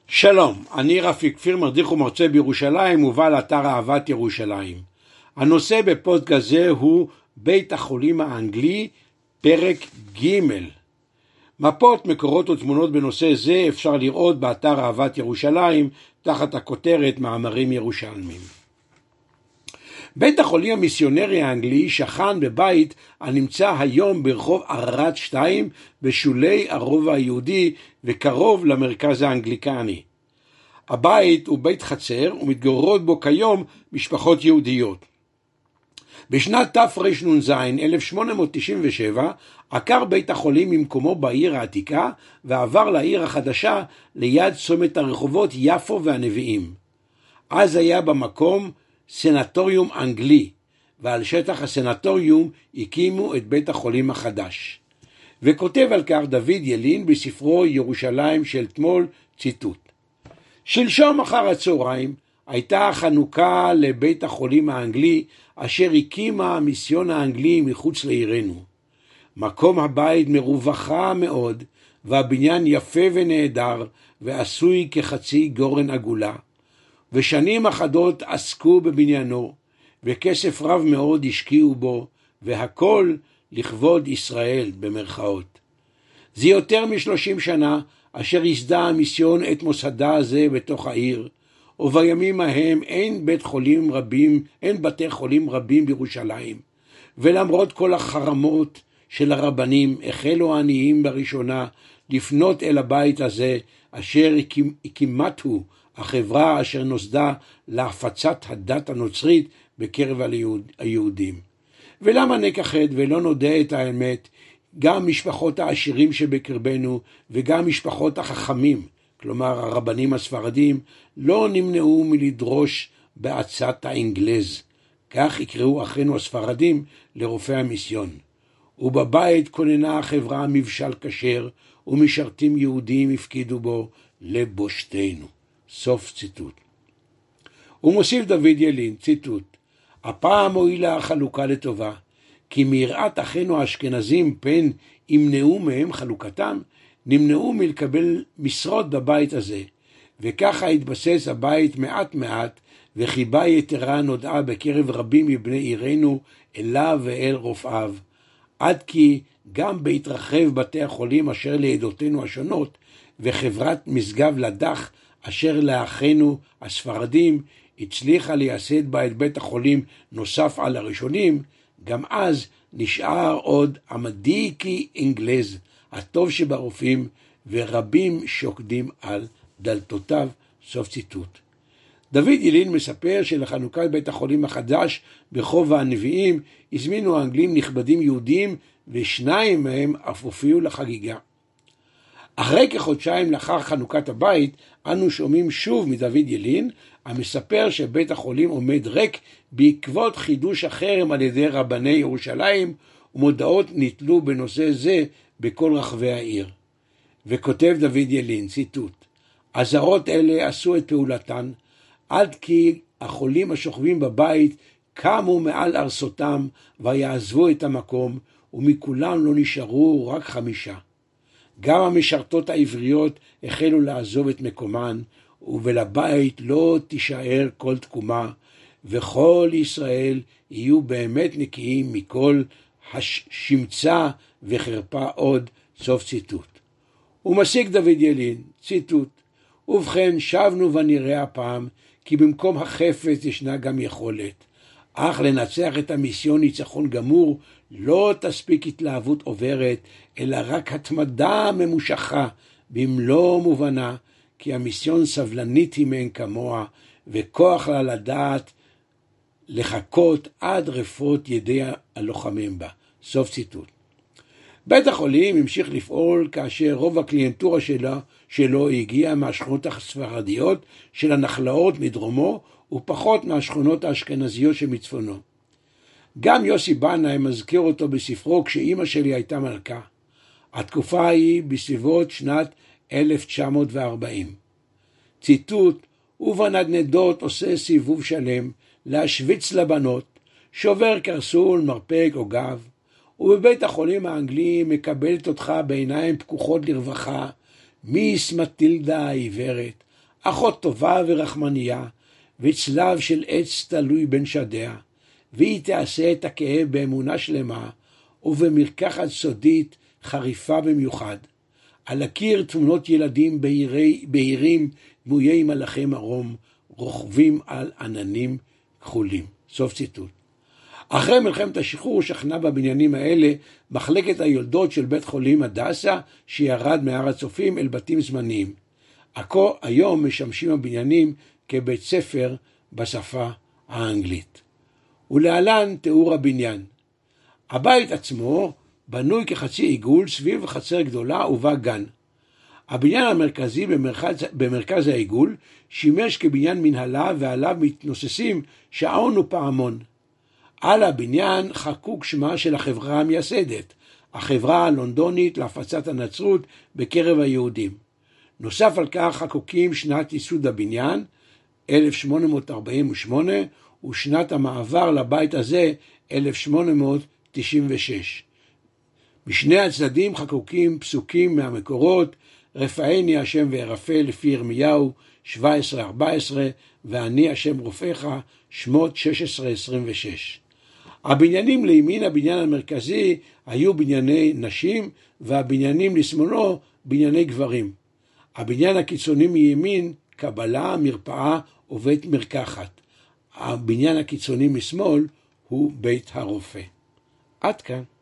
שלום, אני רפי כפיר, מדריך ומרצה בירושלים ובעל אתר אהבת ירושלים. הנושא בפודקאסט זה הוא בית החולים האנגלי, פרק ג'. מפות, מקורות ותמונות בנושא זה אפשר לראות באתר אהבת ירושלים תחת הכותרת מאמרים ירושלמיים. בית החולים המיסיונרי האנגלי שכן בבית הנמצא היום ברחוב ערערת 2 בשולי הרובע היהודי וקרוב למרכז האנגליקני. הבית הוא בית חצר ומתגוררות בו כיום משפחות יהודיות. בשנת תרנ"ז 1897 עקר בית החולים ממקומו בעיר העתיקה ועבר לעיר החדשה ליד צומת הרחובות יפו והנביאים. אז היה במקום סנטוריום אנגלי, ועל שטח הסנטוריום הקימו את בית החולים החדש. וכותב על כך דוד ילין בספרו ירושלים של תמול, ציטוט: שלשום אחר הצהריים הייתה חנוכה לבית החולים האנגלי אשר הקימה המיסיון האנגלי מחוץ לעירנו. מקום הבית מרווחה מאוד, והבניין יפה ונהדר ועשוי כחצי גורן עגולה. ושנים אחדות עסקו בבניינו, וכסף רב מאוד השקיעו בו, והכל לכבוד ישראל במרכאות. זה יותר מ30 שנה אשר ייסדה המיסיון את מוסדה הזה בתוך העיר, ובימים ההם אין בתי חולים רבים בירושלים, ולמרות כל החרמות של הרבנים החלו העניים בראשונה לפנות אל הבית הזה אשר הקימתו החברה אשר נוסדה להפצת הדת הנוצרית בקרב היהודים. ולמה נכחד ולא נודע את האמת? גם משפחות העשירים שבקרבנו וגם משפחות החכמים, כלומר הרבנים הספרדים, לא נמנעו מלדרוש בעצת האנגלז. כך יקראו אחינו הספרדים לרופאי המיסיון. ובבית כוננה החברה מבשל כשר, ומשרתים יהודים הפקידו בו לבושתנו. סוף ציטוט. ומוסיף דוד ילין, ציטוט: הפעם הועילה החלוקה לטובה, כי מיראת אחינו האשכנזים פן ימנעו מהם חלוקתם, נמנעו מלקבל משרות בבית הזה, וככה התבסס הבית מעט מעט, וחיבה יתרה נודעה בקרב רבים מבני עירנו אליו ואל רופאיו, עד כי גם בהתרחב בתי החולים אשר לעדותינו השונות, וחברת משגב לדח אשר לאחינו הספרדים הצליחה לייסד בה את בית החולים נוסף על הראשונים, גם אז נשאר עוד המדיקי אנגלז, הטוב שברופאים, ורבים שוקדים על דלתותיו. סוף ציטוט. דוד ילין מספר שלחנוכת בית החולים החדש ברחוב הנביאים הזמינו האנגלים נכבדים יהודים, ושניים מהם אף הופיעו לחגיגה. אחרי כחודשיים לאחר חנוכת הבית, אנו שומעים שוב מדוד ילין, המספר שבית החולים עומד ריק בעקבות חידוש החרם על ידי רבני ירושלים, ומודעות נתלו בנושא זה בכל רחבי העיר. וכותב דוד ילין, ציטוט: עזרות אלה עשו את פעולתן, עד כי החולים השוכבים בבית קמו מעל ארסותם ויעזבו את המקום, ומכולם לא נשארו רק 5. גם המשרתות העבריות החלו לעזוב את מקומן, ולבית לא תישאר כל תקומה, וכל ישראל יהיו באמת נקיים מכל השמצה וחרפה עוד. סוף ציטוט. ומסיק דוד ילין, ציטוט: ובכן שבנו ונראה הפעם, כי במקום החפץ ישנה גם יכולת, אך לנצח את המיסיון ניצחון גמור לא תספיק התלהבות עוברת, אלא רק התמדה ממושכה במלוא מובנה, כי המיסיון סבלנית היא מאין כמוה, וכוח לה לדעת לחכות עד רפות ידי הלוחמים בה. סוף ציטוט. בית החולים המשיך לפעול כאשר רוב הקליינטורה שלו הגיעה מהשכונות הספרדיות של הנחלאות מדרומו, ופחות מהשכונות האשכנזיות שמצפונו. גם יוסי בנאי מזכיר אותו בספרו כשאימא שלי הייתה מלכה. התקופה היא בסביבות שנת 1940. ציטוט: ובנדנדות עושה סיבוב שלם, להשוויץ לבנות, שובר קרסול, מרפק או גב, ובבית החולים האנגלי מקבלת אותך בעיניים פקוחות לרווחה, מיס מטילדה העיוורת, אחות טובה ורחמניה, וצלב של עץ תלוי בין שדיה, והיא תעשה את הכאב באמונה שלמה, ובמרקחת סודית חריפה במיוחד. על הקיר תמונות ילדים בהירים דמויי מלאכי מרום, רוכבים על עננים כחולים. סוף ציטוט. אחרי מלחמת השחרור שכנה בבניינים האלה מחלקת היולדות של בית חולים הדסה, שירד מהר הצופים אל בתים זמניים. היום משמשים הבניינים כבית ספר בשפה האנגלית. ולהלן תיאור הבניין. הבית עצמו בנוי כחצי עיגול סביב חצר גדולה ובה גן. הבניין המרכזי במרכז העיגול שימש כבניין מנהלה, ועליו מתנוססים שעון ופעמון. על הבניין חקוק שמה של החברה המייסדת, החברה הלונדונית להפצת הנצרות בקרב היהודים. נוסף על כך חקוקים שנת ייסוד הבניין, 1848, ושנת המעבר לבית הזה, 1896. בשני הצדדים חקוקים פסוקים מהמקורות, רפאני השם וירפא לפי ירמיהו 17:14, ואני השם רופאך, שמות 16:26. הבניינים לימין הבניין המרכזי היו בנייני נשים, והבניינים לשמאלו בנייני גברים. הבניין הקיצוני מימין, קבלה, מרפאה ובית מרקחת. הבניין הקיצוני משמאל הוא בית הרופא. עד כאן.